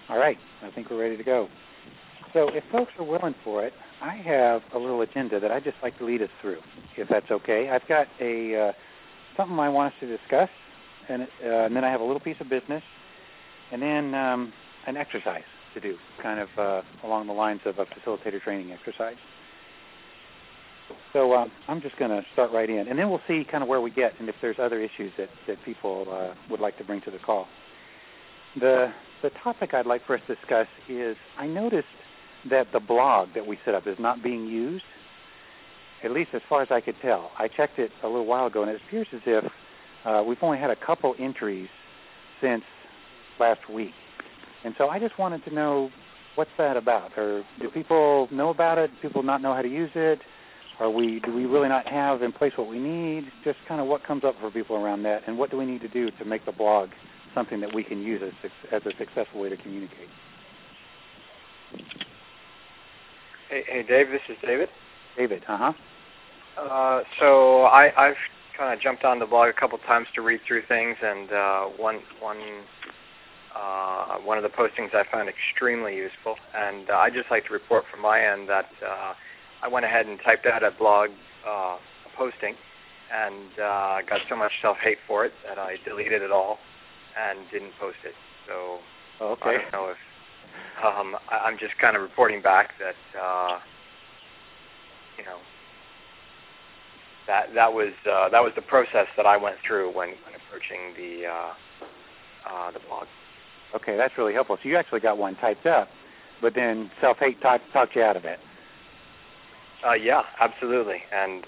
All right, I think we're ready to go. So if folks are willing for it, I have a little agenda that I'd just like to lead us through, if that's okay. I've got something I want us to discuss, and then I have a little piece of business, and then an exercise to do, kind of along the lines of a facilitator training exercise. So I'm just going to start right in, and then we'll see kind of where we get and if there's other issues that people would like to bring to the call. The topic I'd like for us to discuss is I noticed that the blog that we set up is not being used, at least as far as I could tell. I checked it a little while ago, and it appears as if we've only had a couple entries since last week. And so I just wanted to know, what's that about? Or do people know about it? Do people not know how to use it? Do we really not have in place what we need? Just kind of what comes up for people around that, and what do we need to do to make the blog something that we can use as a successful way to communicate? Hey, Dave, this is David. David, So I've kind of jumped on the blog a couple times to read through things, and one of the postings I found extremely useful, and I'd just like to report from my end that I went ahead and typed out a blog a posting, and got so much self-hate for it that I deleted it all and didn't post it. So okay. I don't know if I'm just kind of reporting back that that was the process that I went through when approaching the blog. Okay, that's really helpful. So you actually got one typed up, but then self-hate talked you out of it. Yeah, absolutely, and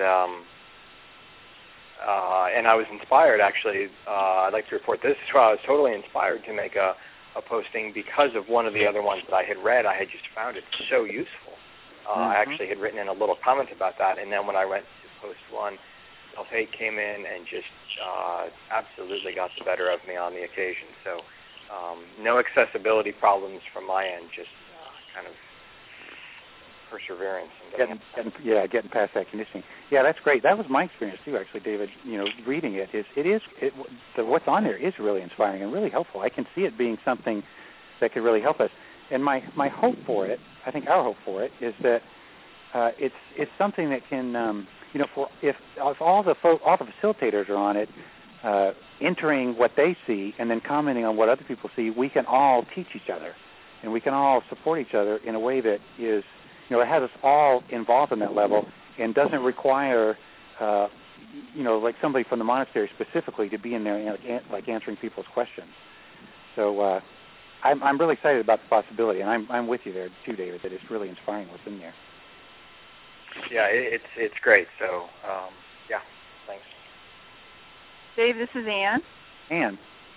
I was inspired, actually. I'd like to report this as well. I was totally inspired to make a posting because of one of the other ones that I had read. I had just found it so useful. I actually had written in a little comment about that, and then when I went to post one, self-hate came in and just absolutely got the better of me on the occasion. So no accessibility problems from my end, just kind of perseverance. And getting past that conditioning. Yeah, that's great. That was my experience too, actually, David. Reading it what's on there is really inspiring and really helpful. I can see it being something that could really help us. And my hope for it, I think our hope for it, is that it's something that can, if all the facilitators are on it, entering what they see and then commenting on what other people see, we can all teach each other, and we can all support each other in a way that is, it has us all involved in that level and doesn't require, like somebody from the monastery specifically to be in there, like answering people's questions. So I'm really excited about the possibility, and I'm with you there too, David, that it's really inspiring what's in there. Yeah, it's great. So, yeah, thanks. Dave, this is Ann. Ann.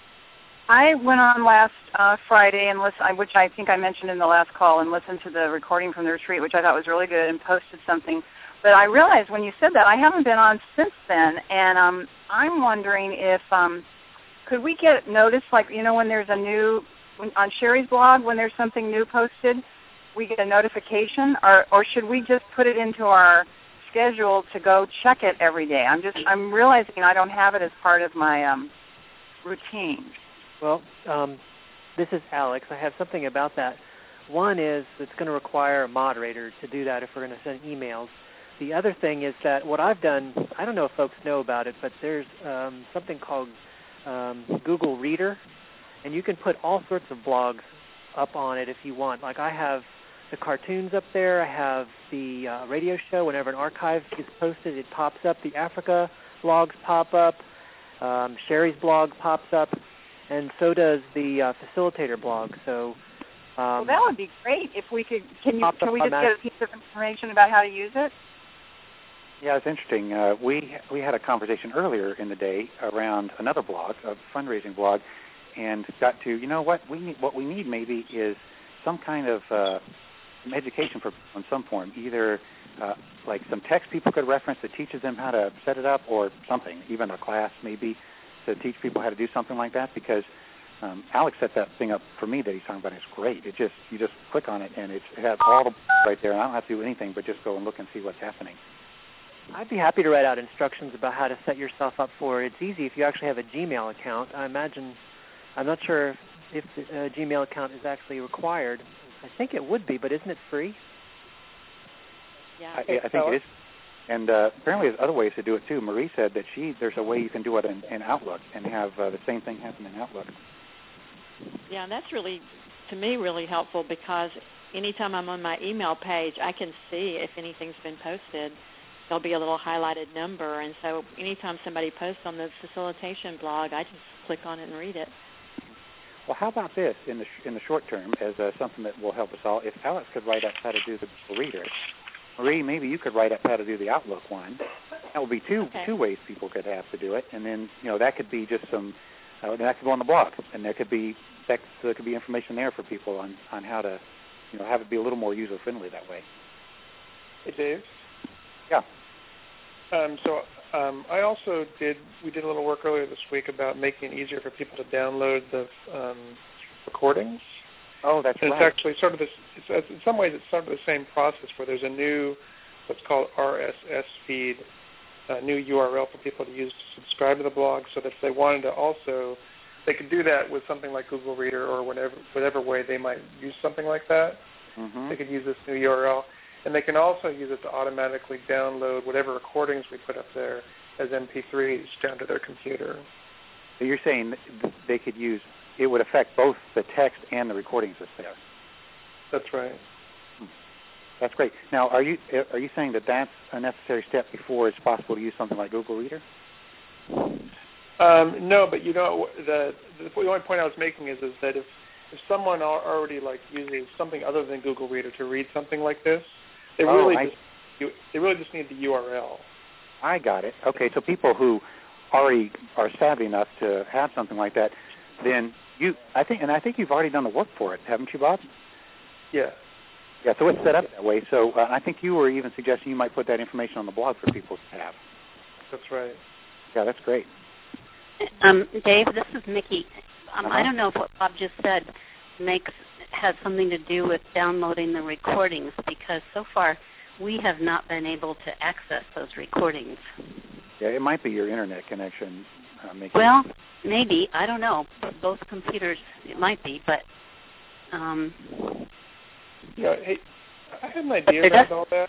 I went on last Friday and listened, which I think I mentioned in the last call, and listened to the recording from the retreat, which I thought was really good, and posted something. But I realized when you said that I haven't been on since then, and I'm wondering if could we get notice, like when there's a new on Sherry's blog, when there's something new posted, we get a notification, or should we just put it into our schedule to go check it every day? I'm realizing I don't have it as part of my routine. Well, this is Alex. I have something about that. One is it's going to require a moderator to do that if we're going to send emails. The other thing is that what I've done, I don't know if folks know about it, but there's something called Google Reader, and you can put all sorts of blogs up on it if you want. Like I have the cartoons up there. I have the radio show. Whenever an archive gets posted, it pops up. The Africa blogs pop up. Sherry's blog pops up. And so does the facilitator blog. So, well, that would be great if we could. Can we just get a piece of information about how to use it? Yeah, it's interesting. We had a conversation earlier in the day around another blog, a fundraising blog, and got to what we need maybe is some kind of some education for in some form, either like some text people could reference that teaches them how to set it up, or something, even a class maybe, to teach people how to do something like that, because Alex set that thing up for me that he's talking about. It's great. You just click on it, and it has all the right there, and I don't have to do anything but just go and look and see what's happening. I'd be happy to write out instructions about how to set yourself up for it. It's easy if you actually have a Gmail account. I imagine, I'm not sure if a Gmail account is actually required. I think it would be, but isn't it free? Yeah, I think it is. And apparently there's other ways to do it, too. Marie said that there's a way you can do it in Outlook and have the same thing happen in Outlook. Yeah, and that's really, to me, really helpful because anytime I'm on my email page, I can see if anything's been posted. There'll be a little highlighted number, and so anytime somebody posts on the facilitation blog, I just click on it and read it. Well, how about this in the short term as something that will help us all? If Alex could write up how to do the Google Reader, Marie, maybe you could write up how to do the Outlook one. That would be two ways people could have to do it, and then that could be just some that could go on the blog, and there could be information there for people on how to have it be a little more user friendly that way. Hey, Dave. Yeah. I also we did a little work earlier this week about making it easier for people to download the recordings. Oh, that's and right. It's actually sort of this. In some ways, it's sort of the same process where there's a new, what's called RSS feed, a new URL for people to use to subscribe to the blog. So that if they wanted to also, they could do that with something like Google Reader or whatever way they might use something like that. Mm-hmm. They could use this new URL. And they can also use it to automatically download whatever recordings we put up there as MP3s down to their computer. So you're saying they could use, it would affect both the text and the recordings that's there? That's right. That's great. Now, are you saying that that's a necessary step before it's possible to use something like Google Reader? No, but the only point I was making is that if someone already uses something other than Google Reader to read something like this, they really just need the URL. I got it. Okay, so people who already are savvy enough to have something like that, then I think you've already done the work for it, haven't you, Bob? Yeah. Yeah, so it's set up that way. So I think you were even suggesting you might put that information on the blog for people to have. That's right. Yeah, that's great. Dave, this is Mickey. I don't know if what Bob just said has something to do with downloading the recordings, because so far we have not been able to access those recordings. Yeah, it might be your internet connection. Well, maybe. I don't know. Both computers, it might be, but... hey, I had an idea around all that.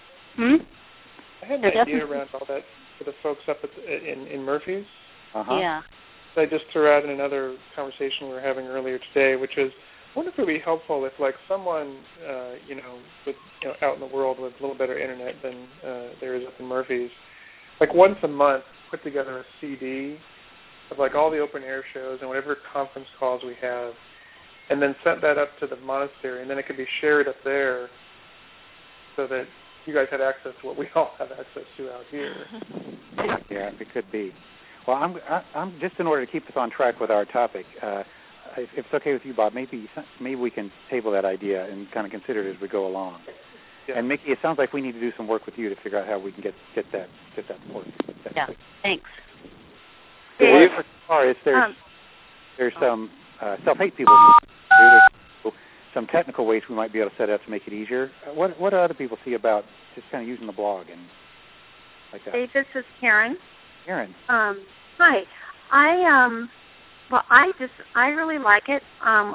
I had an idea around all that for the folks up in Murphy's. Uh-huh. Yeah. I just threw out in another conversation we were having earlier today, which is, I wonder if it would be helpful if, someone, with out in the world with a little better internet than there is up in Murphy's, once a month, put together a CD of all the open air shows and whatever conference calls we have, and then sent that up to the monastery, and then it could be shared up there, so that you guys had access to what we all have access to out here. Yeah, it could be. Well, I'm just in order to keep us on track with our topic. If it's okay with you, Bob, maybe we can table that idea and kind of consider it as we go along. Yeah. And Mickey, it sounds like we need to do some work with you to figure out how we can get that work. Yeah. Thanks. Well, as far as there's some self-hate people. There's some technical ways we might be able to set it up to make it easier. What do other people see about just kind of using the blog and like that? Hey, this is Karen. Karen. Hi. I really like it.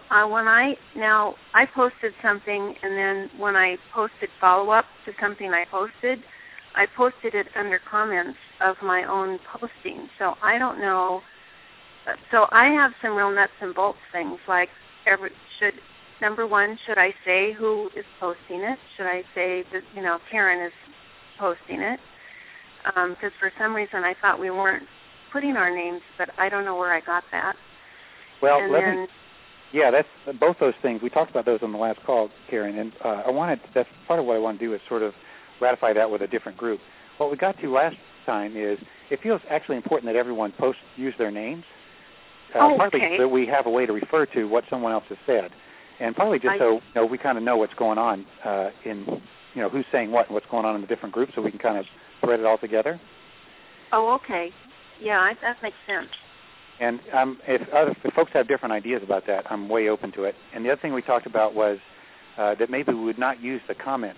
I posted something, and then when I posted follow-up to something I posted it under comments of my own posting. So I don't know. So I have some real nuts and bolts things, like number one, should I say who is posting it? Should I say that, Karen is posting it? Because for some reason I thought we weren't putting our names, but I don't know where I got that. Well, that's both those things. We talked about those on the last call, Karen, and that's part of what I want to do is sort of ratify that with a different group. What we got to last time is it feels actually important that everyone use their names, partly so that we have a way to refer to what someone else has said, and partly just so we kind of know what's going on in who's saying what and what's going on in the different groups, so we can kind of thread it all together. Oh, okay. Yeah, that makes sense. And if folks have different ideas about that, I'm way open to it. And the other thing we talked about was that maybe we would not use the comments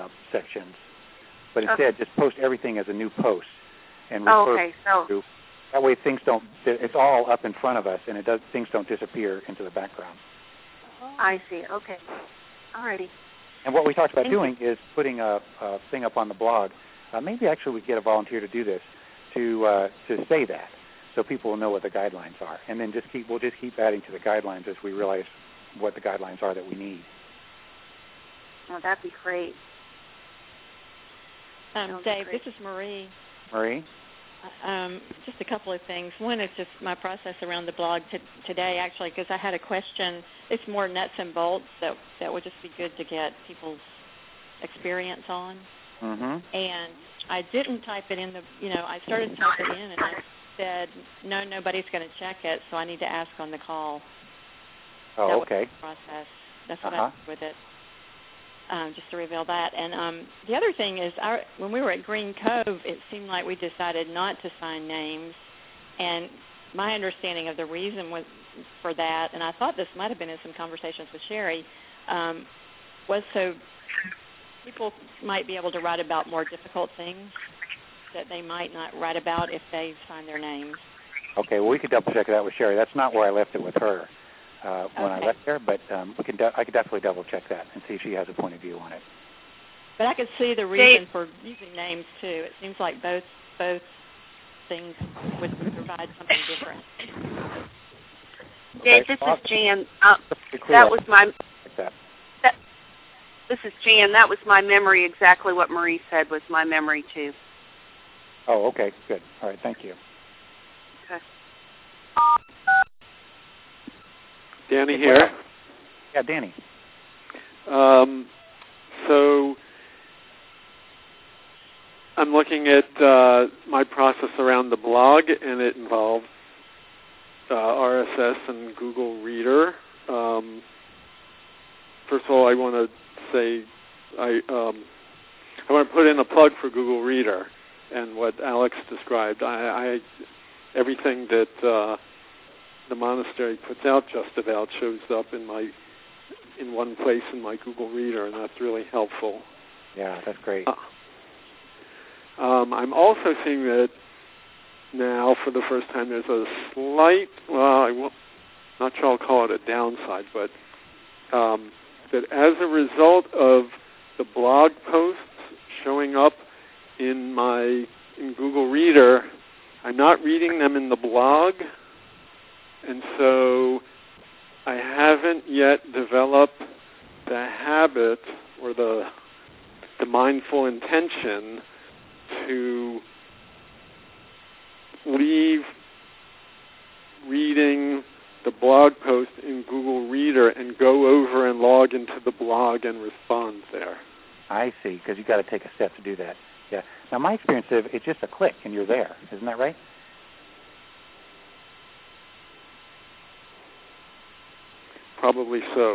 sections, but instead just post everything as a new post and refer to That way things don't, it's all up in front of us, and things don't disappear into the background. I see. Okay. All righty. And what we talked about doing is putting a thing up on the blog. Maybe actually we get a volunteer to do this, to say that, so people will know what the guidelines are. And then we'll just keep adding to the guidelines as we realize what the guidelines are that we need. Oh, that'd be great. Dave, this is Marie. Marie? Just a couple of things. One is just my process around the blog today, actually, because I had a question. It's more nuts and bolts that would just be good to get people's experience on. Mm-hmm. And I didn't type it in I started to type it in, and I said, no, nobody's going to check it, so I need to ask on the call. Oh, that okay. Was the process. That's what I did with it. Just to reveal that. And the other thing is, when we were at Green Cove, it seemed like we decided not to sign names. And my understanding of the reason for that, and I thought this might have been in some conversations with Sherry, was so people might be able to write about more difficult things that they might not write about if they sign their names. Okay, well, we could double-check that with Sherry. That's not where I left it with her. When I left there, but I could definitely double-check that and see if she has a point of view on it. But I could see the reason for using names, too. It seems like both things would provide something different. Dave, this is Jan. This is Jan. That was my memory. Exactly what Marie said was my memory, too. Oh, okay, good. All right, thank you. Okay. Danny here. Yeah, Danny. So I'm looking at my process around the blog, and it involves RSS and Google Reader. First of all, I want to say I want to put in a plug for Google Reader and what Alex described. Everything that the monastery puts out just about shows up in one place in my Google Reader, and that's really helpful. Yeah, that's great. I'm also seeing that now for the first time there's a slight, not sure I'll call it a downside, but that as a result of the blog posts showing up in Google Reader, I'm not reading them in the blog. And so I haven't yet developed the habit or the mindful intention to leave reading the blog post in Google Reader and go over and log into the blog and respond there. I see, because you've got to take a step to do that. Yeah. Now, my experience is it's just a click and you're there. Isn't that right? Probably so.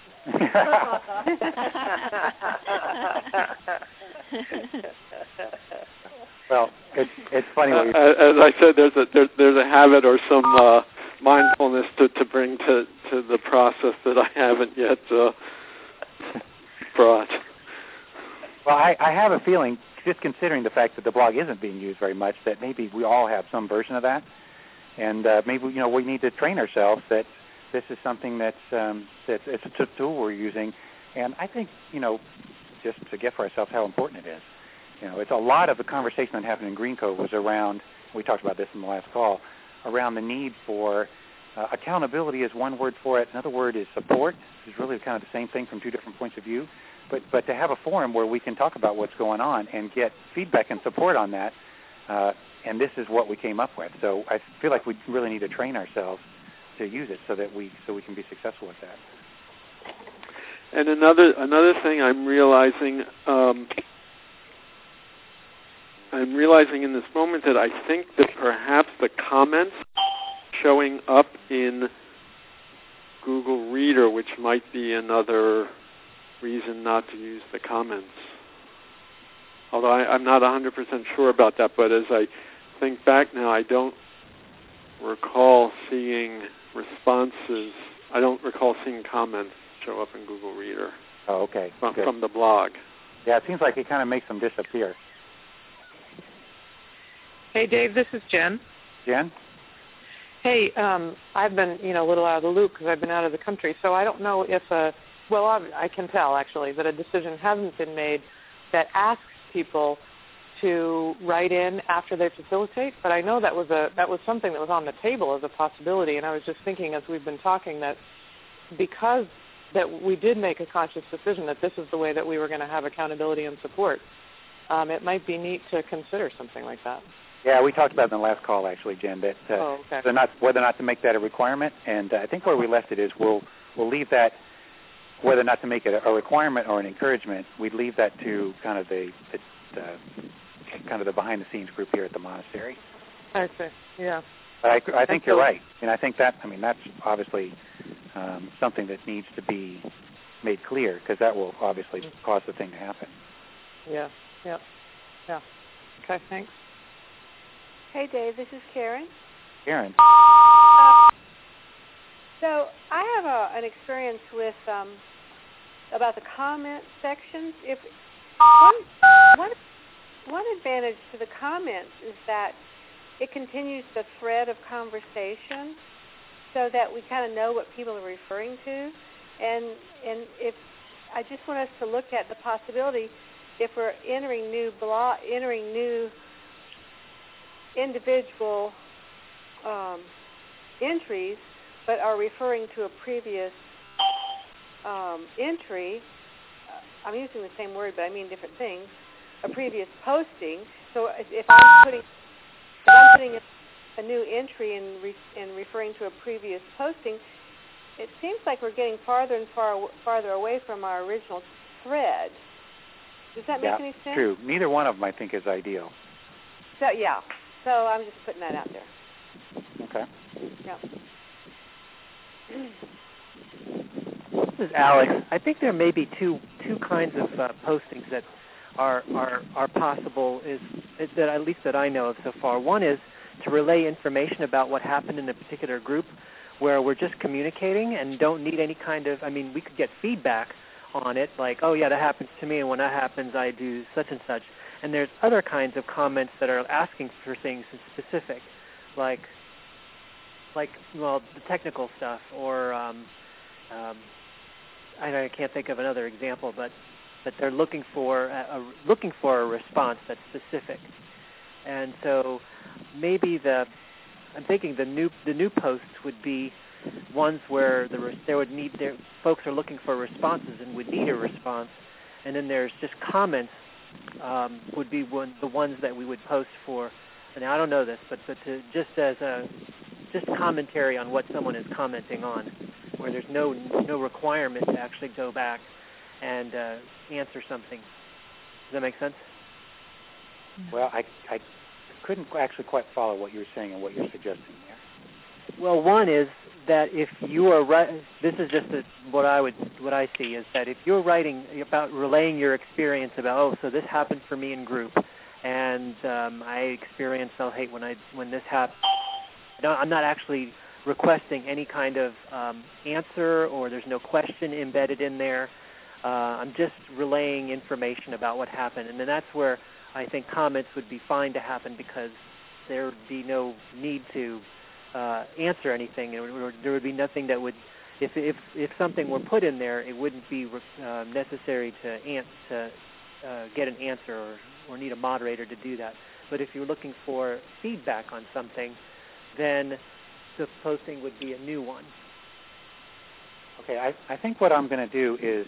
Well, it's funny what as I said, there's a habit or some mindfulness to bring to the process that I haven't yet brought. Well, I have a feeling, just considering the fact that the blog isn't being used very much, that maybe we all have some version of that, and maybe we need to train ourselves that this is something it's a tool we're using, and I think just to get for ourselves how important it is. It's a lot of the conversation that happened in Green Cove was around. We talked about this in the last call, around the need for accountability is one word for it. Another word is support. It's really kind of the same thing from two different points of view. But to have a forum where we can talk about what's going on and get feedback and support on that, and this is what we came up with. So I feel like we really need to train ourselves to use it so we can be successful with that. And another thing I'm realizing in this moment that I think that perhaps the comments showing up in Google Reader, which might be another reason not to use the comments. Although I'm not 100% sure about that, but as I think back now, I don't recall seeing responses. I don't recall seeing comments show up in Google Reader. Oh, okay. From the blog. Yeah, it seems like it kind of makes them disappear. Hey, Dave, this is Jen. Jen? Hey, I've been, a little out of the loop because I've been out of the country, so I don't know if I can tell actually that a decision hasn't been made that asks people to write in after they facilitate, but I know that was something that was on the table as a possibility, and I was just thinking as we've been talking that because that we did make a conscious decision that this is the way that we were going to have accountability and support, it might be neat to consider something like that. Yeah, we talked about it in the last call, actually, Jen, that whether or not to make that a requirement, and I think where we left it is we'll leave that, whether or not to make it a requirement or an encouragement, we'd leave that to kind of the behind-the-scenes group here at the monastery. I see, yeah. But I think you're right, and I think that's obviously something that needs to be made clear because that will obviously cause the thing to happen. Yeah. Okay, thanks. Hey, Dave, this is Karen. Karen. So I have an experience with about the comment sections. If one advantage to the comments is that it continues the thread of conversation, so that we kind of know what people are referring to, and if I just want us to look at the possibility if we're entering new individual entries, but are referring to a previous entry. I'm using the same word, but I mean different things. A previous posting. So if I'm putting a new entry and referring to a previous posting, it seems like we're getting farther and farther away from our original thread. Does that make any sense? True. Neither one of them, I think, is ideal. So I'm just putting that out there. Okay. Yeah. This is Alex. I think there may be two kinds of postings that are possible, is that at least that I know of so far. One is to relay information about what happened in a particular group, where we're just communicating and don't need any kind of. We could get feedback on it, like, oh yeah, that happens to me, and when that happens, I do such and such. And there's other kinds of comments that are asking for things specific, like the technical stuff, or I can't think of another example, but they're looking for a response that's specific. And so maybe I'm thinking the new posts would be ones where folks are looking for responses and would need a response, and then there's just comments would be the ones that we would post for. And I don't know this, but to just as just commentary on what someone is commenting on, where there's no requirement to actually go back and answer something. Does that make sense? Well, I couldn't actually quite follow what you were saying and what you're suggesting there. Well, one is that if you are this is just what I see is that if you're writing about relaying your experience about, so this happened for me in group, and I experienced self-hate when this happened. I'm not actually requesting any kind of answer, or there's no question embedded in there. I'm just relaying information about what happened, and then that's where I think comments would be fine to happen, because there would be no need to answer anything. There would be nothing that would, if something were put in there, it wouldn't be necessary to get an answer or need a moderator to do that. But if you're looking for feedback on something, then the posting would be a new one. Okay, I think what I'm going to do is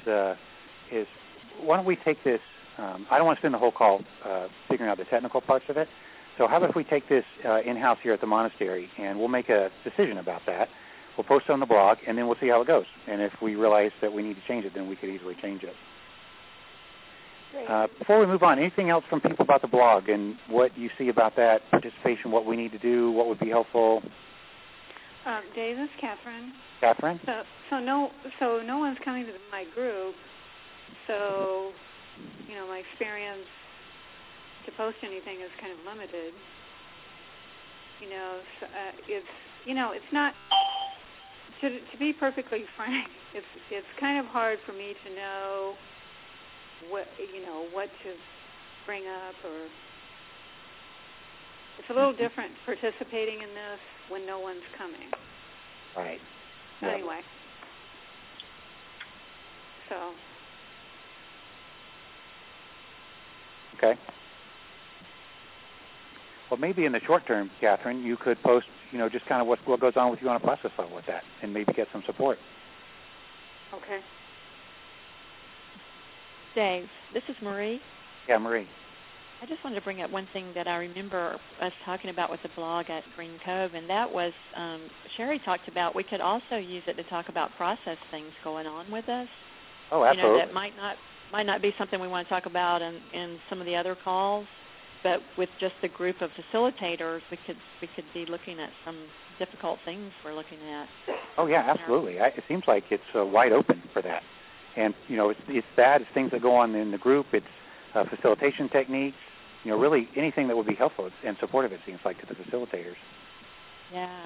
why don't we take this, I don't want to spend the whole call figuring out the technical parts of it, so how about if we take this in-house here at the monastery, and we'll make a decision about that. We'll post it on the blog, and then we'll see how it goes. And if we realize that we need to change it, then we could easily change it. Before we move on, anything else from people about the blog and what you see about that participation, what we need to do, what would be helpful? Dave, this is Catherine. Catherine? So no one's coming to my group, so my experience to post anything is kind of limited. It's not. To be perfectly frank, it's kind of hard for me to know what to bring up It's a little different participating in this when no one's coming. Right. Anyway. So. Okay. Well, maybe in the short term, Catherine, you could post, just kind of what goes on with you on a process level with that, and maybe get some support. Okay. Dave, this is Marie. Yeah, Marie. I just wanted to bring up one thing that I remember us talking about with the blog at Green Cove, and that was Sherry talked about we could also use it to talk about process things going on with us. Oh, absolutely. That might not be something we want to talk about in some of the other calls, but with just a group of facilitators, we could be looking at some difficult things we're looking at. Oh yeah, absolutely. It seems like it's wide open for that, and it's that, it's things that go on in the group, it's facilitation techniques, really anything that would be helpful and supportive. It seems like to the facilitators. Yeah.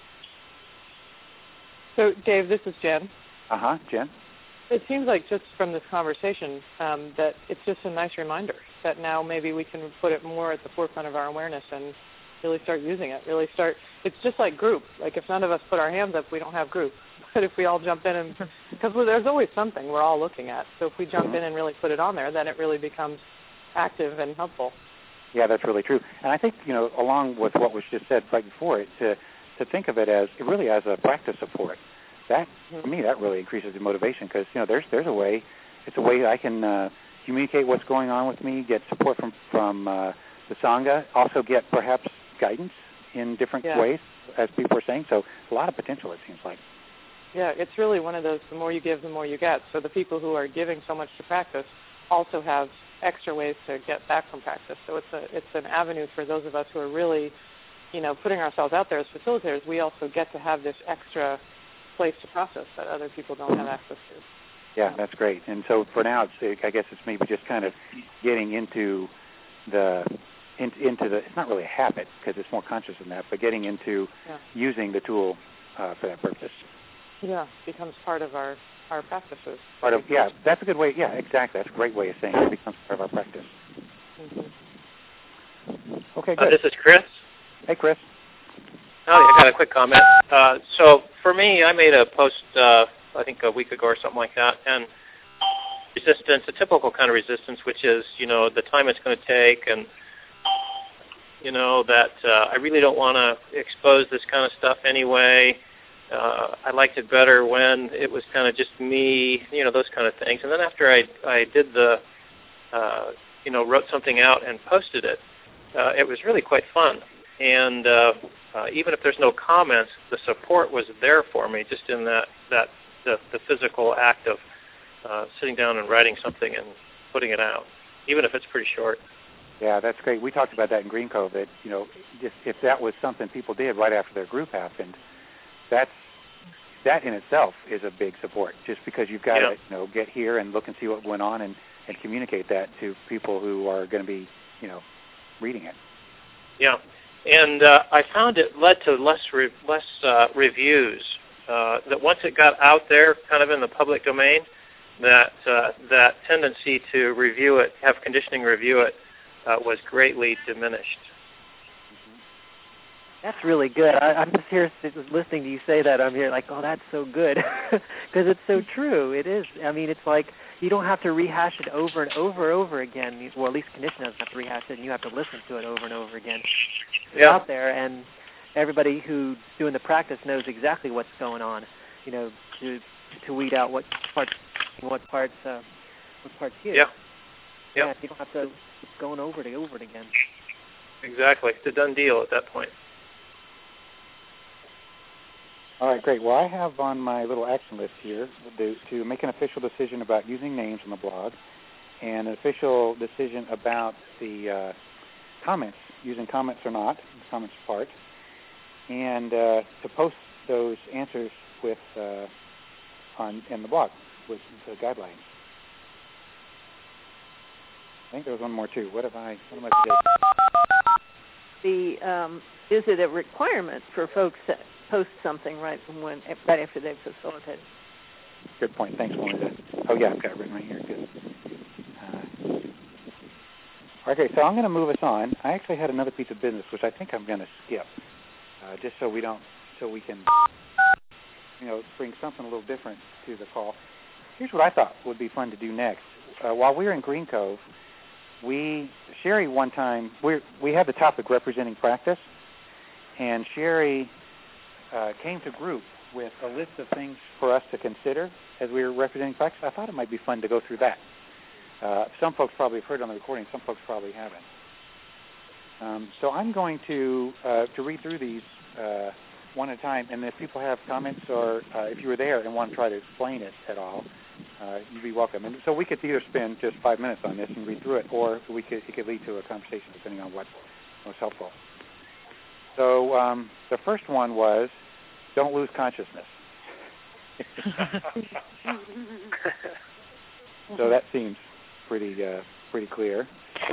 So Dave, this is Jen. Jen. It seems like just from this conversation that it's just a nice reminder that now maybe we can put it more at the forefront of our awareness and really start using it. It's just like group. Like if none of us put our hands up, we don't have group. But if we all jump in, because there's always something we're all looking at. So if we jump in and really put it on there, then it really becomes active and helpful. Yeah, that's really true. And I think, along with what was just said right before it, to think of it as really as a practice support. That, for me, that really increases the motivation because, there's a way. It's a way I can communicate what's going on with me, get support from the Sangha, also get perhaps guidance in different ways, as people are saying. So a lot of potential, it seems like. Yeah, it's really one of those, the more you give, the more you get. So the people who are giving so much to practice also have extra ways to get back from practice. So it's an avenue for those of us who are really, putting ourselves out there as facilitators. We also get to have this extra place to process that other people don't have access to. Yeah, that's great. And so for now, I guess it's maybe just kind of getting into the it's not really a habit because it's more conscious than that, but getting into using the tool for that purpose. Yeah, becomes part of our practices. That's a good way. Yeah, exactly. That's a great way of saying it becomes part of our practice. Mm-hmm. Okay, good. This is Chris. Hey, Chris. I got a quick comment. So for me, I made a post, I think a week ago or something like that, and resistance, a typical kind of resistance, which is, the time it's going to take, and, that I really don't want to expose this kind of stuff anyway. I liked it better when it was kind of just me, those kind of things. And then after I did wrote something out and posted it, it was really quite fun. And even if there's no comments, the support was there for me just in the physical act of sitting down and writing something and putting it out, even if it's pretty short. Yeah, that's great. We talked about that in Green Cove, that, just if that was something people did right after their group happened, that in itself is a big support, just because you've got to, get here and look and see what went on and communicate that to people who are going to be, reading it. Yeah. And I found it led to less reviews. That once it got out there, kind of in the public domain, that tendency to review it, have conditioning review it, was greatly diminished. That's really good. I'm just here listening to you say that. I'm here like, oh, that's so good, because it's so true. It is. I mean, it's like you don't have to rehash it over and over again. Well, at least condition doesn't have to rehash it, and you have to listen to it over and over again. It's out there, and everybody who's doing the practice knows exactly what's going on. To weed out what parts here. Yeah. Yeah. You don't have to keep going over it again. Exactly. It's a done deal at that point. All right, great. Well, I have on my little action list here to make an official decision about using names on the blog, and an official decision about the comments, using comments or not, the comments part, and to post those answers with in the blog with the guidelines. I think there was one more too. What am I forgetting? Is it a requirement for folks to post something right after they've facilitated? Good point. Thanks, Melinda. Oh yeah, I've got it written right here. Good. Okay, so I'm going to move us on. I actually had another piece of business, which I think I'm going to skip, just so we can, bring something a little different to the call. Here's what I thought would be fun to do next. While we were in Green Cove, Sherry one time, we had the topic representing practice, and Sherry came to group with a list of things for us to consider as we were representing practice. I thought it might be fun to go through that. Some folks probably have heard on the recording. Some folks probably haven't. So I'm going to read through these one at a time, and if people have comments or if you were there and want to try to explain it at all, you'd be welcome. And so we could either spend just 5 minutes on this and read through it, or it could lead to a conversation depending on what was helpful. So the first one was, don't lose consciousness. So that seems pretty clear.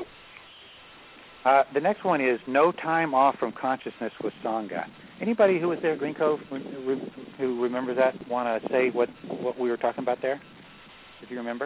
The next one is no time off from consciousness with Sangha. Anybody who was there at Green Cove who remembers that want to say what we were talking about there? If you remember.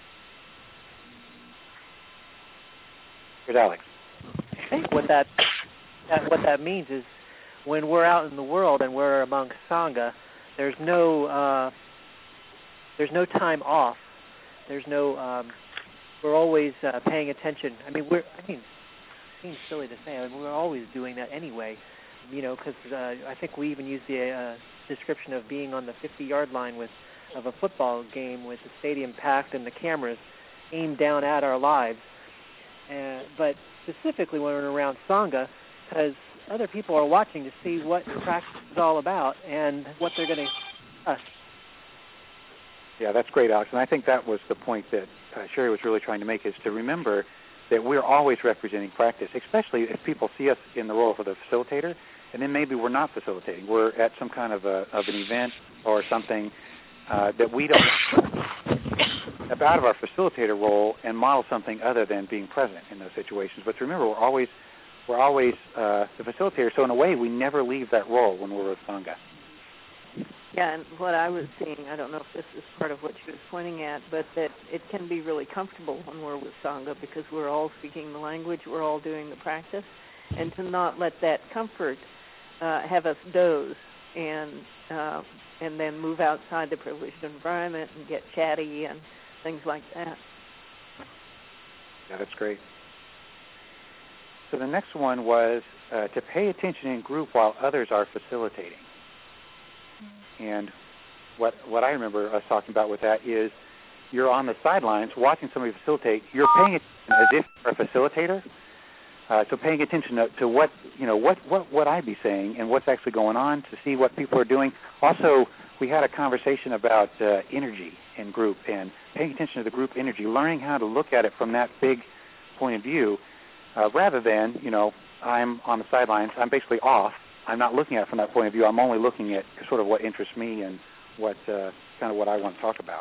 Here's Alex. I think what that means is when we're out in the world and we're amongst Sangha, there's no time off. There's no we're always paying attention. It seems silly to say. We're always doing that anyway, because I think we even use the description of being on the 50-yard line of a football game with the stadium packed and the cameras aimed down at our lives. But specifically when we're around Sangha, because other people are watching to see what practice is all about and what they're going to us. Yeah, that's great, Alex. And I think that was the point that Sherry was really trying to make, is to remember that we're always representing practice, especially if people see us in the role of the facilitator, and then maybe we're not facilitating. We're at some kind of an event or something that we don't step out of our facilitator role and model something other than being present in those situations. But remember, we're always the facilitator, so in a way we never leave that role when we're with Sangha. Yeah, and what I was seeing, I don't know if this is part of what she was pointing at, but that it can be really comfortable when we're with Sangha because we're all speaking the language, we're all doing the practice, and to not let that comfort have us doze and then move outside the privileged environment and get chatty and things like that. Yeah, that's great. So the next one was to pay attention in group while others are facilitating. And what I remember us talking about with that is you're on the sidelines watching somebody facilitate. You're paying attention as if you're a facilitator. So paying attention to what I'd be saying and what's actually going on, to see what people are doing. Also, we had a conversation about energy in group and paying attention to the group energy, learning how to look at it from that big point of view, rather than, I'm on the sidelines, I'm basically off. I'm not looking at it from that point of view. I'm only looking at sort of what interests me and what kind of what I want to talk about.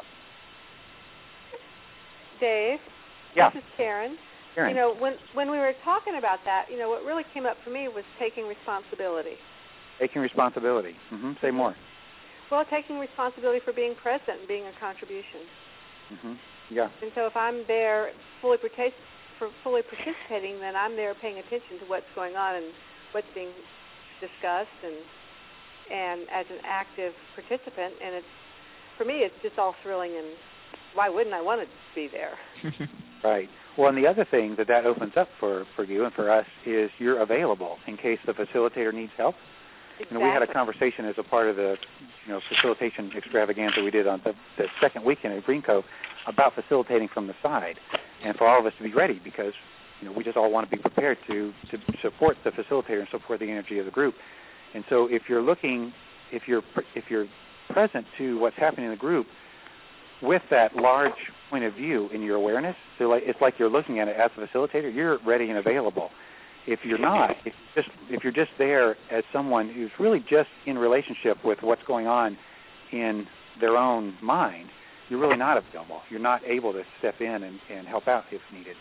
Dave? Yeah. This is Karen. Karen. When we were talking about that, what really came up for me was taking responsibility. Taking responsibility. Say more. Well, taking responsibility for being present and being a contribution. Yeah. And so if I'm there fully participating, then I'm there paying attention to what's going on and what's being discussed and as an active participant, and for me it's just all thrilling, and why wouldn't I want to be there? Right. Well, and the other thing that opens up for you and for us is you're available in case the facilitator needs help. Exactly. We had a conversation as a part of the facilitation extravaganza we did on the second weekend at Green Cove about facilitating from the side, and for all of us to be ready, because we just all want to be prepared to support the facilitator and support the energy of the group. And so if you're present to what's happening in the group with that large point of view in your awareness, so it's like you're looking at it as a facilitator, you're ready and available. If you're not, if you're just there as someone who's really just in relationship with what's going on in their own mind, you're really not available. You're not able to step in and help out if needed.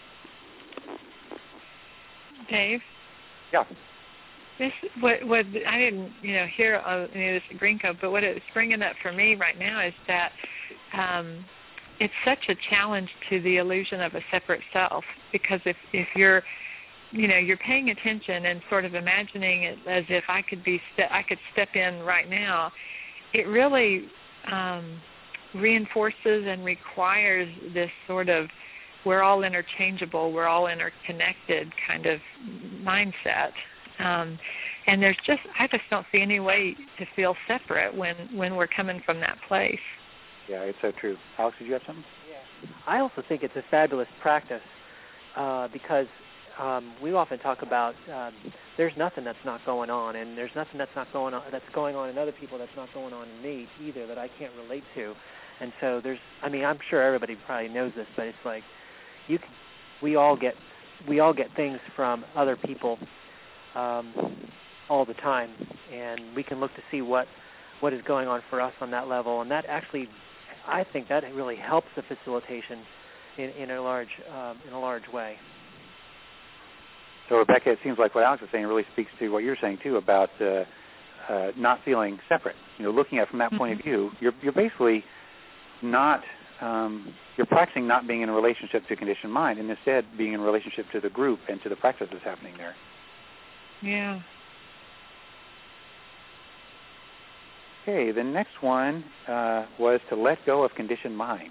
Dave? Yeah. What I didn't hear this at Green Cove, but what it's bringing up for me right now is that it's such a challenge to the illusion of a separate self, because if you're you're paying attention and sort of imagining it as if I could step in right now, it really reinforces and requires this sort of we're all interchangeable, we're all interconnected kind of mindset. And I just don't see any way to feel separate when we're coming from that place. Yeah, it's so true. Alex, did you have something? Yeah. I also think it's a fabulous practice because we often talk about there's nothing that's not going on, and there's nothing that's going on in other people that's not going on in me either that I can't relate to. And so I'm sure everybody probably knows this, but it's like we all get things from other people all the time, and we can look to see what is going on for us on that level, and that actually, I think that really helps the facilitation in a large way. So, Rebecca, it seems like what Alex is saying really speaks to what you're saying too about not feeling separate. Looking at it from that point of view, you're basically not you're practicing not being in a relationship to conditioned mind, and instead being in a relationship to the group and to the practice that's happening there. Yeah. Okay, the next one was to let go of conditioned mind.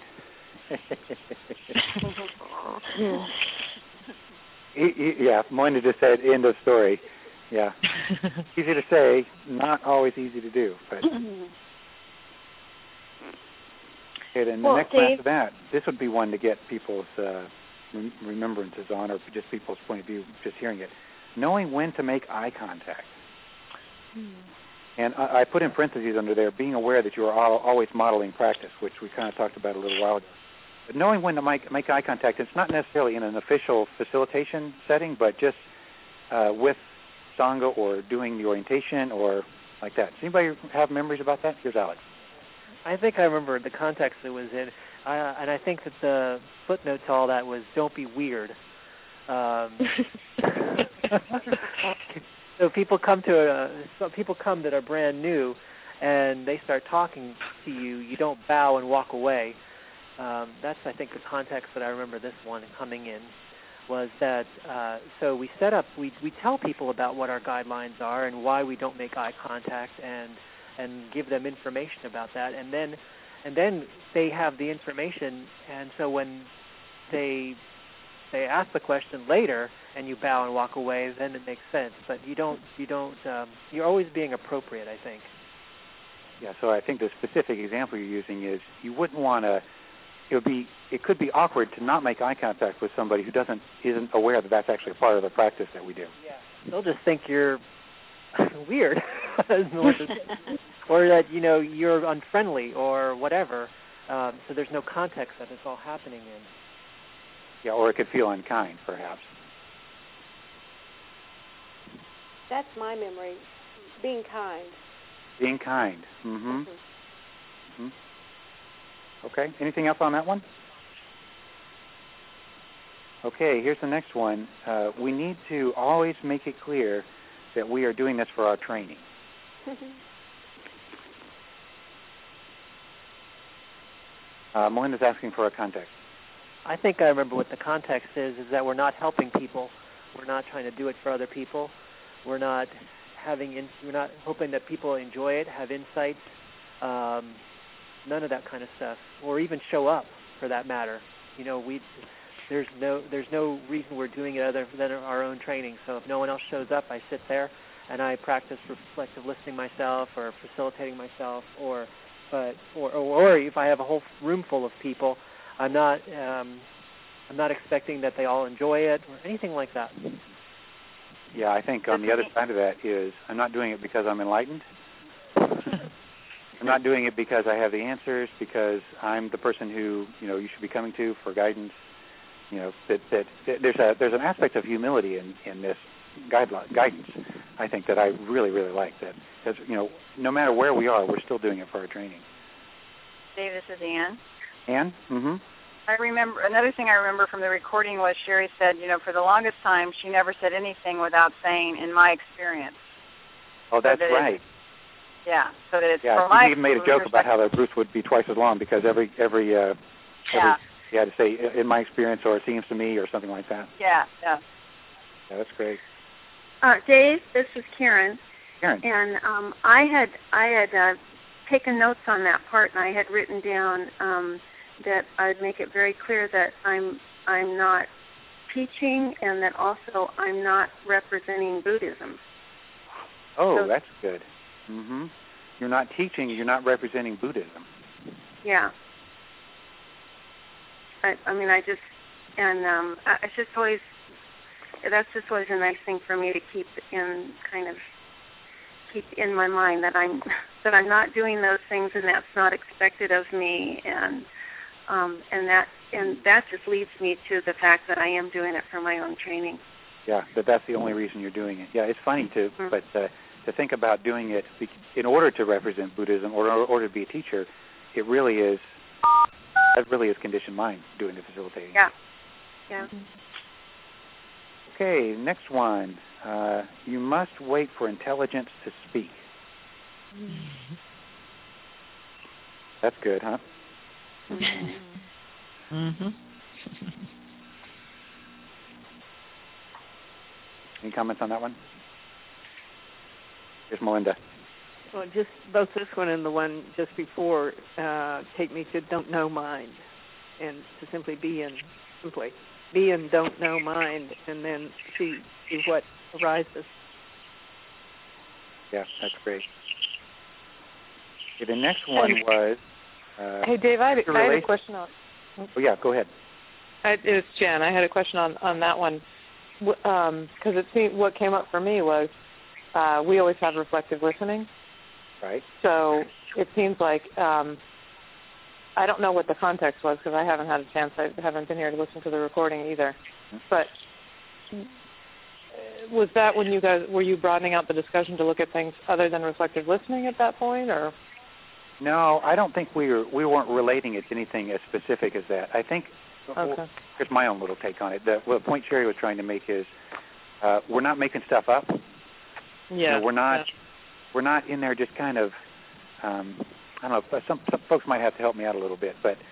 Yeah, Moyna just said end of story. Yeah. Easy to say, not always easy to do. But okay, then the next one after that, this would be one to get people's remembrances on, or just people's point of view, just hearing it. Knowing when to make eye contact. And I put in parentheses under there, being aware that you are always modeling practice, which we kind of talked about a little while ago. But knowing when to make eye contact, it's not necessarily in an official facilitation setting, but just with Sangha or doing the orientation or like that. Does anybody have memories about that? Here's Alex. I think I remember the context it was in, and I think that the footnote to all that was don't be weird. So people come that are brand new, and they start talking to you. You don't bow and walk away. That's, I think, the context that I remember this one coming in, was that so we set up, we tell people about what our guidelines are and why we don't make eye contact, and give them information about that, and then they have the information, and so when they ask the question later and you bow and walk away, then it makes sense. But you're always being appropriate, I think. Yeah, so I think the specific example you're using is you wouldn't want to, it could be awkward to not make eye contact with somebody who isn't aware that that's actually part of the practice that we do. Yeah. They'll just think you're weird, or that you're unfriendly or whatever. So there's no context that it's all happening in. Yeah, or it could feel unkind, perhaps. That's my memory. Being kind. Being kind. Mm-hmm. Mm-hmm. Okay. Anything else on that one? Okay, here's the next one. We need to always make it clear that we are doing this for our training. Moyna's asking for a context. I think I remember what the context is that we're not helping people. We're not trying to do it for other people. We're not hoping that people enjoy it, have insights, none of that kind of stuff, or even show up for that matter. There's no reason we're doing it other than our own training. So if no one else shows up, I sit there and I practice reflective listening myself, or facilitating myself, or if I have a whole room full of people, I'm not expecting that they all enjoy it or anything like that. Yeah, I think on the other side of that is I'm not doing it because I'm enlightened. I'm not doing it because I have the answers, because I'm the person who you should be coming to for guidance. That there's an aspect of humility in this guidance. I think that I really, really like that, because no matter where we are, we're still doing it for our training. Dave, this is Ann. Ann? Mm-hmm. I remember another thing I remember from the recording was Sherry said, for the longest time she never said anything without saying, "in my experience." Oh, that's right. Yeah, so that it's she even made a joke about how the groups would be twice as long because every You had to say, in my experience, or it seems to me, or something like that. Yeah. Yeah, that's great. Dave, this is Karen. Karen. And I had taken notes on that part, and I had written down that I'd make it very clear that I'm not teaching, and that also I'm not representing Buddhism. Oh, So, that's good. Mm-hmm. You're not teaching. You're not representing Buddhism. Yeah. It's just always, that's just always a nice thing for me to keep in my mind, that I'm not doing those things, and that's not expected of me, and that just leads me to the fact that I am doing it for my own training. Yeah, that's the only reason you're doing it. Yeah, it's funny but to think about doing it in order to represent Buddhism or in order to be a teacher, that really is conditioned mind doing the facilitating. Yeah. Yeah. Okay, next one. You must wait for intelligence to speak. That's good, huh? Mm-hmm. Any comments on that one? Here's Melinda. Well, just both this one and the one just before take me to don't know mind, and to simply be in don't know mind, and then see what arises. Yeah, that's great. Okay, the next one was... hey, Dave, I had a question on... Oh, yeah, go ahead. It's Jen. I had a question on that one, because it seemed what came up for me was we always have reflective listening. Right. So it seems like I don't know what the context was, because I haven't had a chance. I haven't been here to listen to the recording either. Mm-hmm. But was that when were you broadening out the discussion to look at things other than reflective listening at that point, or? No, I don't think we weren't relating it to anything as specific as that. I think here's my own little take on it. The point Sherry was trying to make is we're not making stuff up. Yeah. We're not in there just kind of I don't know. Some folks might have to help me out a little bit, but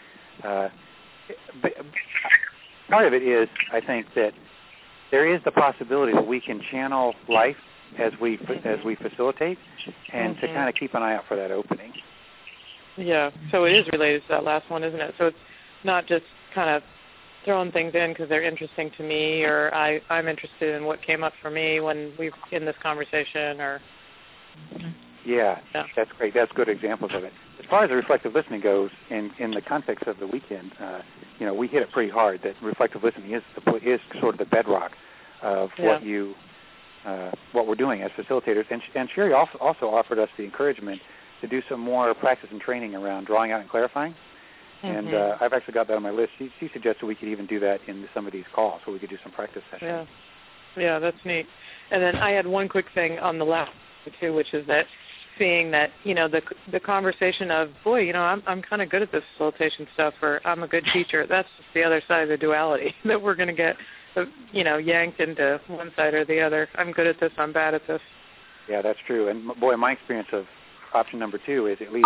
part of it is, I think, that there is the possibility that we can channel life as we facilitate, and to kind of keep an eye out for that opening. Yeah, so it is related to that last one, isn't it? So it's not just kind of throwing things in because they're interesting to me, or I'm interested in what came up for me when we've in this conversation, or... Yeah, that's great. That's good examples of it. As far as the reflective listening goes, in the context of the weekend, we hit it pretty hard that reflective listening is sort of the bedrock of what we're doing as facilitators. And Sherry also offered us the encouragement to do some more practice and training around drawing out and clarifying. Mm-hmm. And I've actually got that on my list. She suggested we could even do that in some of these calls, so we could do some practice sessions. Yeah, that's neat. And then I had one quick thing on the last too, which is that seeing that, the conversation of, boy, I'm kind of good at this facilitation stuff, or I'm a good teacher. That's just the other side of the duality, that we're going to get, yanked into one side or the other. I'm good at this, I'm bad at this. Yeah, that's true. And boy, my experience of option number 2 is at least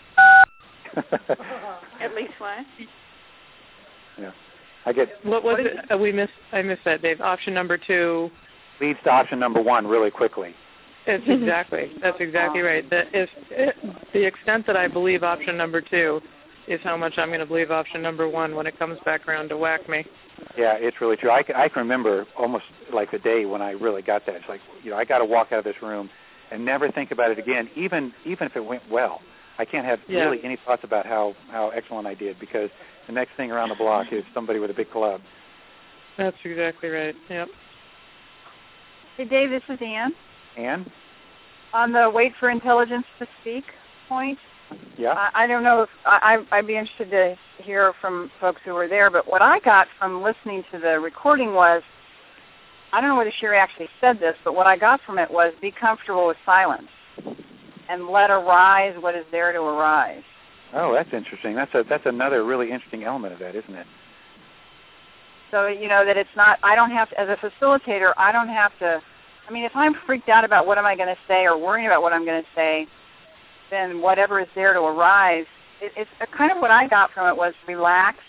At least what? Yeah. I get. What was it? I missed that, Dave. Option number 2 leads to option number 1 really quickly. That's exactly right. The extent that I believe option number 2 is how much I'm going to believe option number 1 when it comes back around to whack me. Yeah, it's really true. I can remember almost like the day when I really got that. It's like, I got to walk out of this room and never think about it again, even if it went well. I can't have really any thoughts about how excellent I did, because the next thing around the block is somebody with a big club. That's exactly right. Yep. Hey, Dave, this is Ann. Ann? On the wait for intelligence to speak point, I don't know if I'd be interested to hear from folks who were there, but what I got from listening to the recording was, I don't know whether Sherry actually said this, but what I got from it was be comfortable with silence and let arise what is there to arise. Oh, that's interesting. That's another really interesting element of that, isn't it? So, that it's not, I don't have to, as a facilitator, I don't have to, if I'm freaked out about what am I going to say or worrying about what I'm going to say, then whatever is there to arise, it's kind of what I got from it was relax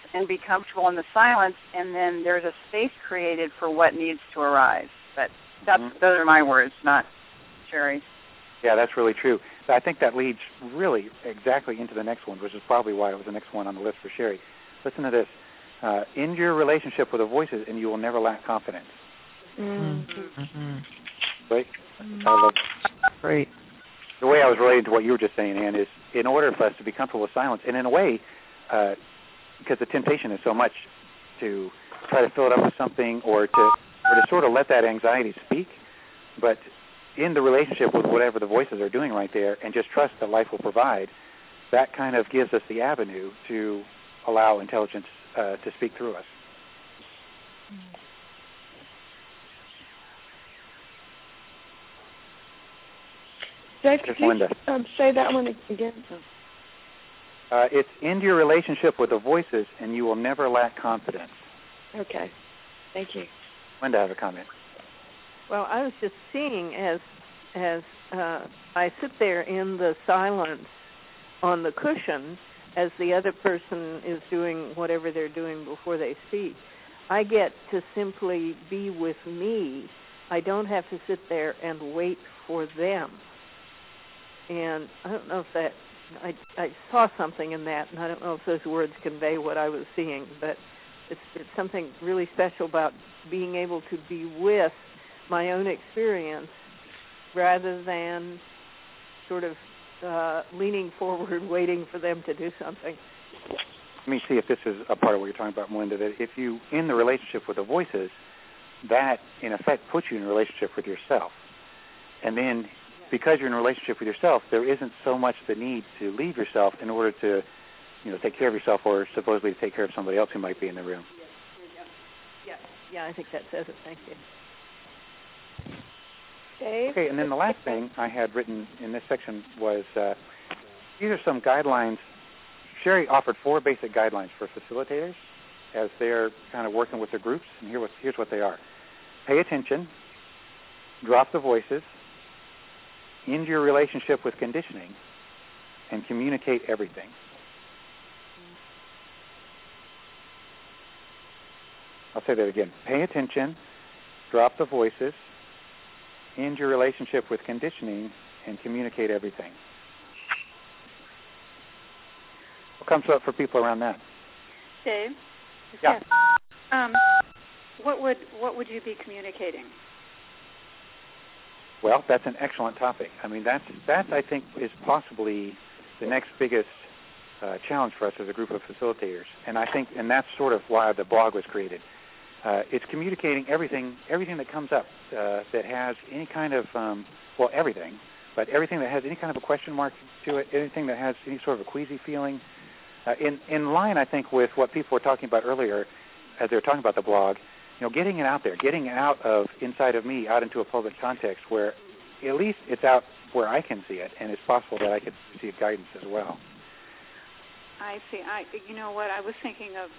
and be comfortable in the silence, and then there's a space created for what needs to arise. But those are my words, not Sherry's. Yeah, that's really true. I think that leads really exactly into the next one, which is probably why it was the next one on the list for Sherry. Listen to this. End your relationship with the voices, and you will never lack confidence. Mm-hmm. Right? I love Great. The way I was relating to what you were just saying, Ann, is in order for us to be comfortable with silence, and in a way, because the temptation is so much to try to fill it up with something or to sort of let that anxiety speak, but in the relationship with whatever the voices are doing right there and just trust that life will provide, that kind of gives us the avenue to allow intelligence to speak through us. Dave, could you say that one again? It's end your relationship with the voices and you will never lack confidence. Okay. Thank you. Linda has a comment. Well, I was just seeing as I sit there in the silence on the cushion as the other person is doing whatever they're doing before they speak, I get to simply be with me. I don't have to sit there and wait for them. And I don't know if that, I saw something in that, and I don't know if those words convey what I was seeing, but it's something really special about being able to be with my own experience rather than sort of leaning forward, waiting for them to do something. Let me see if this is a part of what you're talking about, Melinda, that if you, in the relationship with the voices, that, in effect, puts you in a relationship with yourself. And then, because you're in a relationship with yourself, there isn't so much the need to leave yourself in order to, take care of yourself or supposedly to take care of somebody else who might be in the room. Yeah, I think that says it. Thank you. Dave? Okay, and then the last thing I had written in this section was these are some guidelines. Sherry offered 4 basic guidelines for facilitators as they're kind of working with their groups, and here's what they are. Pay attention, drop the voices, end your relationship with conditioning, and communicate everything. I'll say that again. Pay attention, drop the voices, end your relationship with conditioning, and communicate everything. What comes up for people around that? Dave? Yeah. What would you be communicating? Well, that's an excellent topic. I mean, that I think is possibly the next biggest challenge for us as a group of facilitators, and that's sort of why the blog was created. It's communicating everything that comes up that has any kind of everything, but everything that has any kind of a question mark to it, anything that has any sort of a queasy feeling. In line, I think, with what people were talking about earlier, as they were talking about the blog. Getting it out there, getting it out of inside of me, out into a public context where at least it's out where I can see it, and it's possible that I could receive guidance as well. I see. You know what? I was thinking of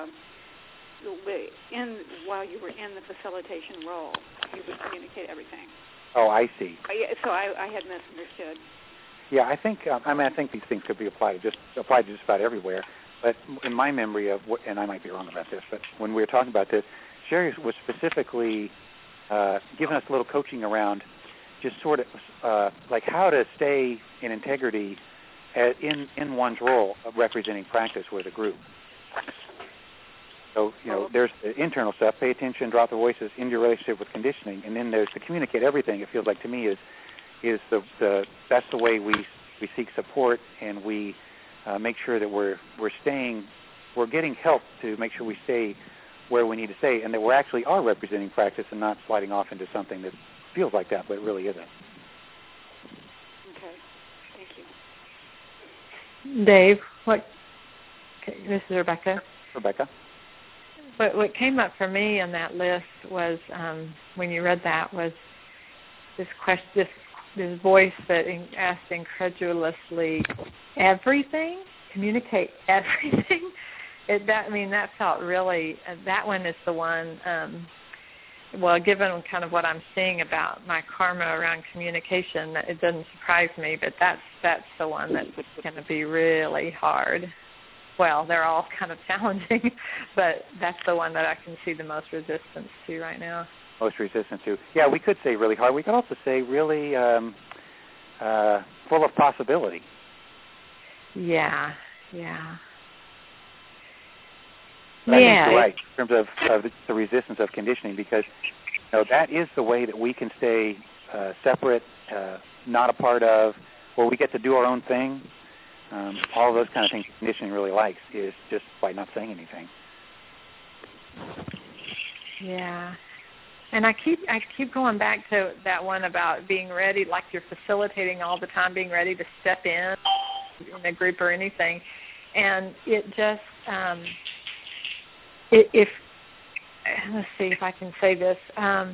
while you were in the facilitation role, you would communicate everything. Oh, I see. So I had misunderstood. Yeah, I think I think these things could be applied to just about everywhere. But in my memory of and I might be wrong about this, but when we were talking about this, Sherry was specifically giving us a little coaching around just sort of like how to stay in integrity in one's role of representing practice with a group. So, there's the internal stuff, pay attention, drop the voices, in your relationship with conditioning, and then there's to communicate everything. It feels like to me is that's the way we seek support, and we make sure that we're getting help to make sure we stay where we need to stay, and that we actually are representing practice and not sliding off into something that feels like that, but it really isn't. Okay, thank you. Dave, this is Rebecca. Rebecca. What came up for me on that list was when you read that was this question, this voice that asked incredulously, everything? Communicate everything? That felt really, that one is the one, given kind of what I'm seeing about my karma around communication, it doesn't surprise me, but that's the one that's going to be really hard. well, they're all kind of challenging, but that's the one that I can see the most resistance to right now. Most resistance to. Yeah, we could say really hard. We could also say really full of possibility. Yeah. But I think you're right in terms of the resistance of conditioning, because that is the way that we can stay separate, not a part of, where we get to do our own thing. All of those kind of things conditioning really likes is just by not saying anything. Yeah. And I keep going back to that one about being ready, like you're facilitating all the time, being ready to step in a group or anything. And it just, let's see if I can say this.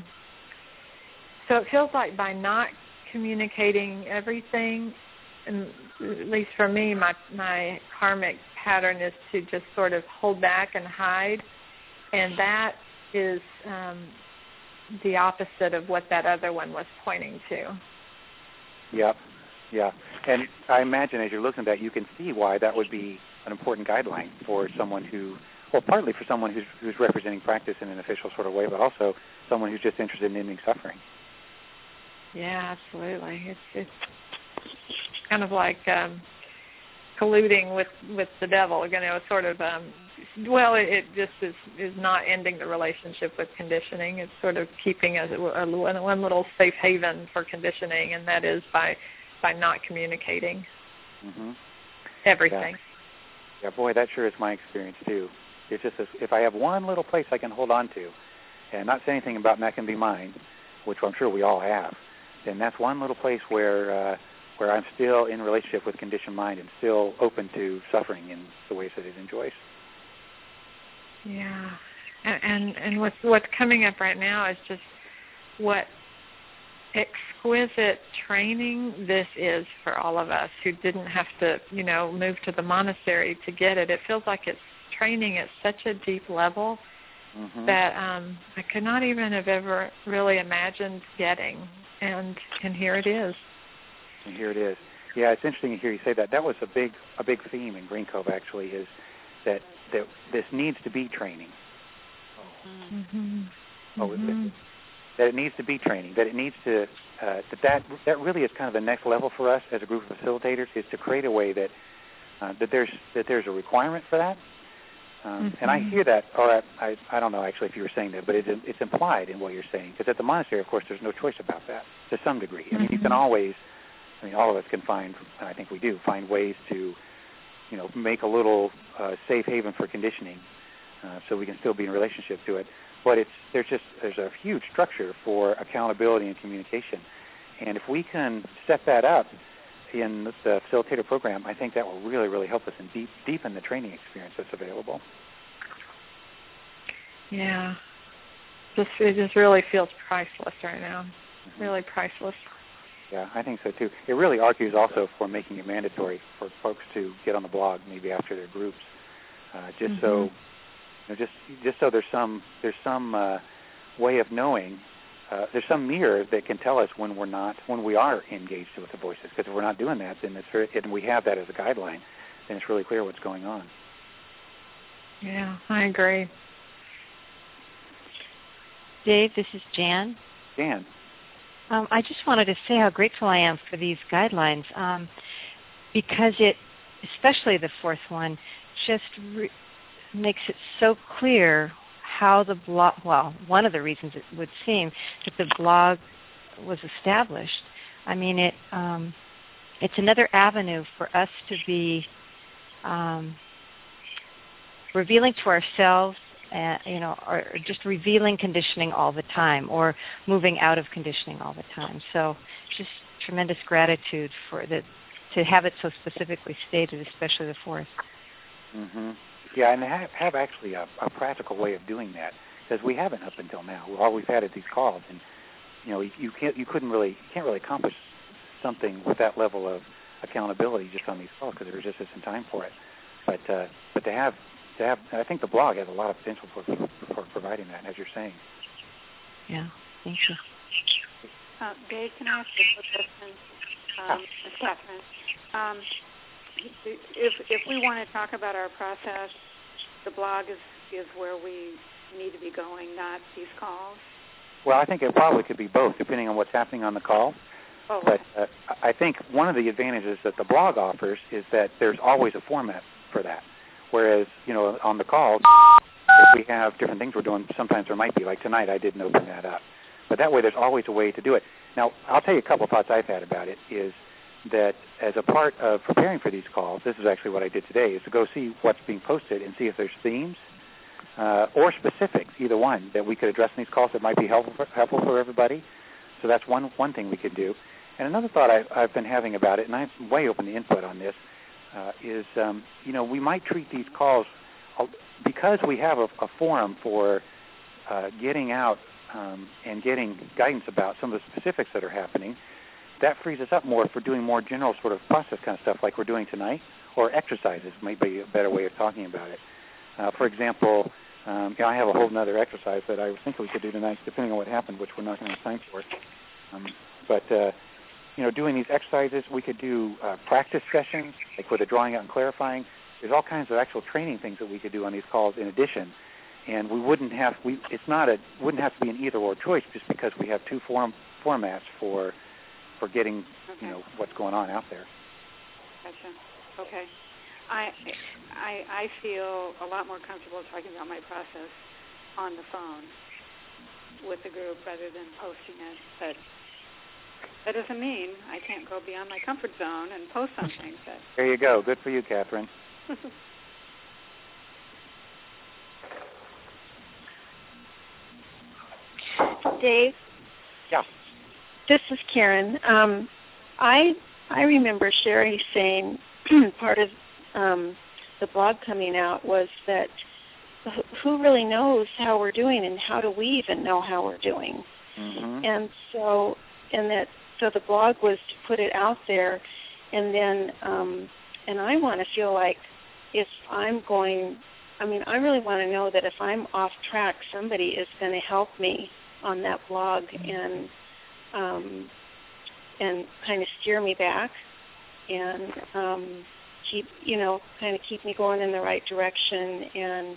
So it feels like by not communicating everything, and at least for me, my karmic pattern is to just sort of hold back and hide, and that is the opposite of what that other one was pointing to. Yep. Yeah. And I imagine as you're looking at that, you can see why that would be an important guideline for someone who, well, partly for someone who's representing practice in an official sort of way, but also someone who's just interested in ending suffering. Yeah, absolutely. It's kind of like colluding with the devil, sort of. It just is not ending the relationship with conditioning. It's sort of keeping one little safe haven for conditioning, and that is by not communicating everything. Yeah, boy, that sure is my experience too. It's just if I have one little place I can hold on to, and not say anything about that can be mine, which I'm sure we all have, then that's one little place where I'm still in relationship with conditioned mind and still open to suffering in the ways that it enjoys. Yeah, and what's coming up right now is just what exquisite training this is for all of us who didn't have to, move to the monastery to get it. It feels like it's training at such a deep level that I could not even have ever really imagined getting, and here it is. And here it is. Yeah, it's interesting to hear you say that. That was a big theme in Green Cove, actually, is that this needs to be training. That it needs to be training. That it needs to that really is kind of the next level for us as a group of facilitators, is to create a way that there's a requirement for that. And I hear that, or I don't know actually if you were saying that, but it's implied in what you're saying, because at the monastery, of course, there's no choice about that to some degree. I mean, you can always, all of us can find, and I think we do, find ways to, make a little safe haven for conditioning, so we can still be in relationship to it. But there's a huge structure for accountability and communication, and if we can set that up in the facilitator program, I think that will really, really help us and deepen the training experience that's available. Yeah, it just really feels priceless right now. Really priceless. Yeah, I think so too. It really argues also for making it mandatory for folks to get on the blog maybe after their groups, so just so there's some way of knowing. There's some mirror that can tell us when we are engaged with the voices. Because if we're not doing that, then and we have that as a guideline, then it's really clear what's going on. Yeah, I agree. Dave, this is Jan. Jan. I just wanted to say how grateful I am for these guidelines, because it, especially the fourth one, just makes it so clear how the blog, one of the reasons it would seem that the blog was established. I mean, it's another avenue for us to be revealing to ourselves, or just revealing conditioning all the time, or moving out of conditioning all the time. So just tremendous gratitude for that, to have it so specifically stated, especially the fourth. Yeah, and have actually a practical way of doing that, because we haven't up until now. All we've had is these calls, and you can't really accomplish something with that level of accountability just on these calls, because there just isn't time for it. But to have, I think the blog has a lot of potential for providing that, as you're saying. Yeah, thank you. Dave, can I ask you a question? Ms. Catherine. if we want to talk about our process, the blog is where we need to be going, not these calls? Well, I think it probably could be both, depending on what's happening on the call. Oh. But I think one of the advantages that the blog offers is that there's always a format for that. Whereas, on the calls, if we have different things we're doing, sometimes there might be. Like tonight, I didn't open that up. But that way, there's always a way to do it. Now, I'll tell you a couple of thoughts I've had about it, is that as a part of preparing for these calls, this is actually what I did today, is to go see what's being posted and see if there's themes or specifics, either one, that we could address in these calls that might be helpful for everybody. So that's one thing we could do. And another thought I've been having about it, and I'm way open to input on this, is we might treat these calls, because we have a forum for getting out and getting guidance about some of the specifics that are happening. That frees us up more for doing more general sort of process kind of stuff like we're doing tonight, or exercises might be a better way of talking about it. For example, I have a whole other exercise that I was thinking we could do tonight, depending on what happened, which we're not going to have time for. But doing these exercises, we could do practice sessions, like with the drawing out and clarifying. There's all kinds of actual training things that we could do on these calls in addition. And we wouldn't have to be an either-or choice, just because we have two formats for getting what's going on out there. Gotcha. Okay. I feel a lot more comfortable talking about my process on the phone with the group rather than posting it. But that doesn't mean I can't go beyond my comfort zone and post something. There you go. Good for you, Catherine. Dave? Yeah. This is Karen. I remember Sherry saying part of the blog coming out was that who really knows how we're doing, and how do we even know how we're doing? Mm-hmm. And so the blog was to put it out there, and then and I want to feel like if I'm going, I really want to know that if I'm off track, somebody is going to help me on that blog and kind of steer me back and keep me going in the right direction, and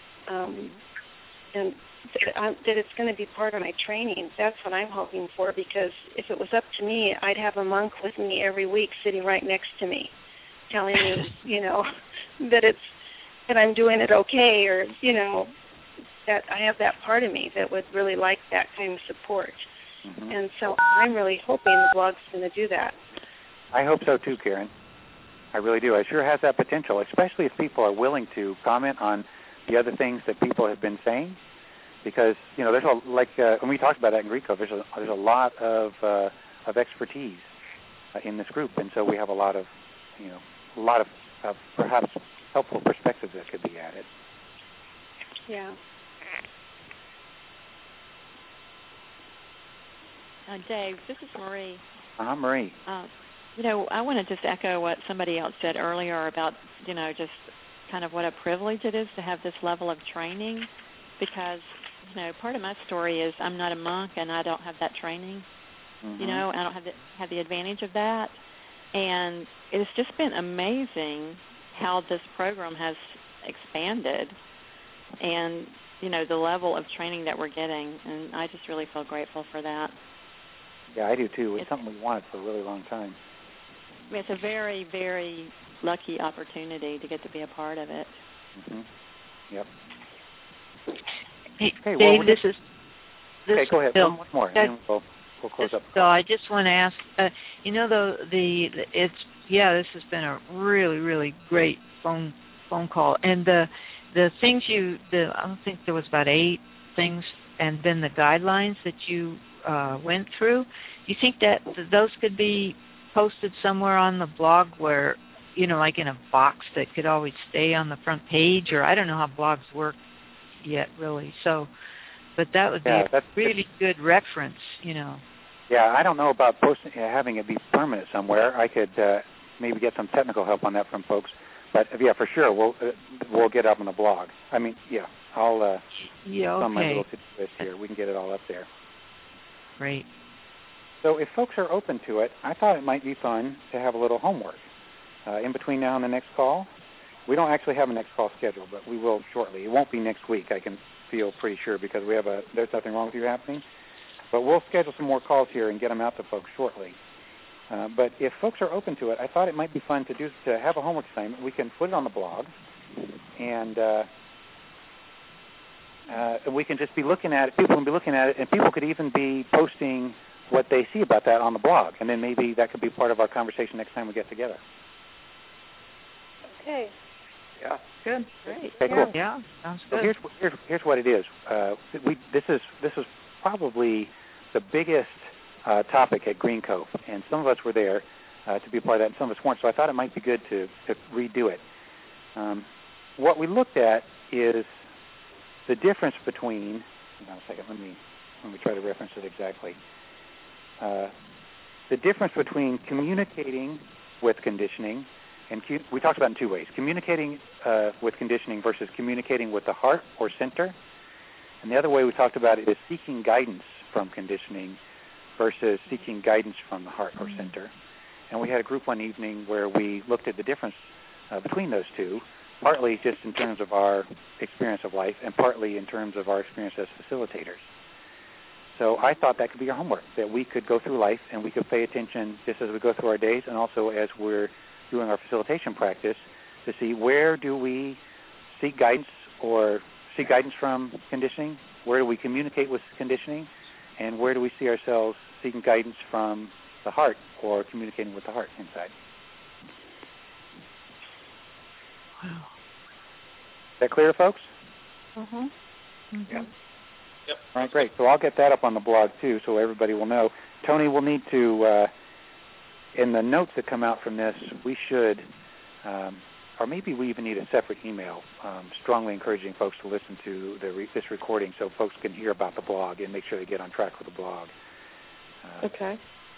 that it's going to be part of my training. That's what I'm hoping for, because if it was up to me, I'd have a monk with me every week sitting right next to me telling me, that I'm doing it okay, or, that I have that part of me that would really like that kind of support. Mm-hmm. And so I'm really hoping the blog's going to do that. I hope so too, Karen. I really do. It sure has that potential, especially if people are willing to comment on the other things that people have been saying. Because there's when we talked about that in Greco, there's a lot of expertise in this group, and so we have a lot of perhaps helpful perspectives that could be added. Yeah. Dave, this is Marie. Marie. I want to just echo what somebody else said earlier about just kind of what a privilege it is to have this level of training, because part of my story is I'm not a monk and I don't have that training. Mm-hmm. I don't have the advantage of that, and it's just been amazing how this program has expanded, and the level of training that we're getting, and I just really feel grateful for that. Yeah, I do too. It's something we wanted for a really long time. It's a very, very lucky opportunity to get to be a part of it. Mm-hmm. Yep. Hey, okay, Dave, this is go ahead. Bill. One more, and we'll close up. So I just want to ask, this has been a really, really great phone call, and the things I don't think there was about 8 things, and then the guidelines that you went through. Do you think that those could be posted somewhere on the blog where, like in a box that could always stay on the front page? Or I don't know how blogs work yet, really. So, but that would be a really good reference, Yeah, I don't know about having it be permanent somewhere. I could maybe get some technical help on that from folks. But for sure, we'll get up on the blog. I'll on my little to-do list here. We can get it all up there. Great. So if folks are open to it, I thought it might be fun to have a little homework. in between now and the next call. We don't actually have a next call scheduled, but we will shortly. It won't be next week, I can feel pretty sure, because there's nothing wrong with you happening. But we'll schedule some more calls here and get them out to folks shortly. But if folks are open to it, I thought it might be fun to have a homework assignment. We can put it on the blog, and we can just be looking at it. People can be looking at it, and people could even be posting what they see about that on the blog, and then maybe that could be part of our conversation next time we get together. Okay. Yeah. Good. Great. Okay, cool. Yeah, sounds So good. here's what it is. This is probably the biggest topic at Green Cove, and some of us were there to be a part of that, and some of us weren't. So I thought it might be good to redo it. What we looked at is the difference between. Hang on a second. Let me try to reference it exactly. The difference between communicating with conditioning, and we talked about it in two ways: communicating with conditioning versus communicating with the heart or center. And the other way we talked about it is seeking guidance from conditioning versus seeking guidance from the heart or center. And we had a group one evening where we looked at the difference between those two, partly just in terms of our experience of life and partly in terms of our experience as facilitators. So I thought that could be our homework, that we could go through life and we could pay attention just as we go through our days and also as we're doing our facilitation practice to see where do we seek guidance or seek guidance from conditioning, where do we communicate with conditioning, and where do we see ourselves seeking guidance from the heart or communicating with the heart inside. Wow. Is that clear to folks? Mm-hmm. Yeah. Yep. All right, great. So I'll get that up on the blog, too, so everybody will know. Tony, we'll need to, in the notes that come out from this, we should, or maybe we even need a separate email, strongly encouraging folks to listen to this recording so folks can hear about the blog and make sure they get on track with the blog. Okay.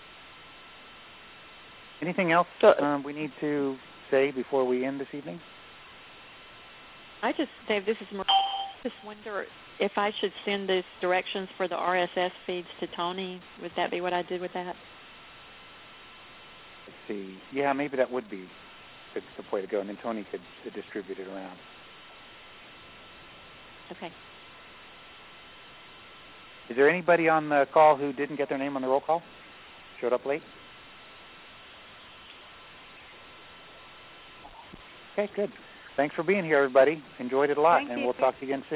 Anything else we need to say before we end this evening? Dave, this is Maria. I just wonder if I should send these directions for the RSS feeds to Tony. Would that be what I did with that? Let's see. Yeah, maybe that would be the way to go, and then Tony could distribute it around. Okay. Is there anybody on the call who didn't get their name on the roll call? Showed up late? Okay, good. Thanks for being here, everybody. Enjoyed it a lot, and we'll talk to you again soon.